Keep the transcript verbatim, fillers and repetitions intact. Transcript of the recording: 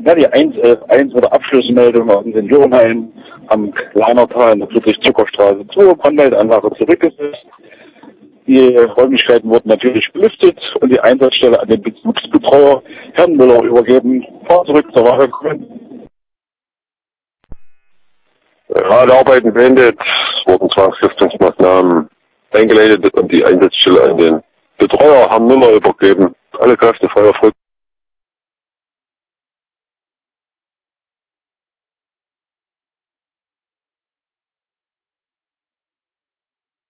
Ja, die eins elf eins oder Abschlussmeldung aus dem Seniorenheim am Kleinertal in der Friedrich-Zucker-Straße zu, Brandmeldeanlage zurückgesetzt. Die Räumlichkeiten wurden natürlich belüftet und die Einsatzstelle an den Bezugsbetreuer Herrn Müller übergeben. Fahr zurück zur Wache kommen. Alle Arbeiten beendet, wurden Zwangslüftungsmaßnahmen eingeleitet und die Einsatzstelle an den Betreuer Herrn Müller übergeben. Alle Kräfte Feuer früh.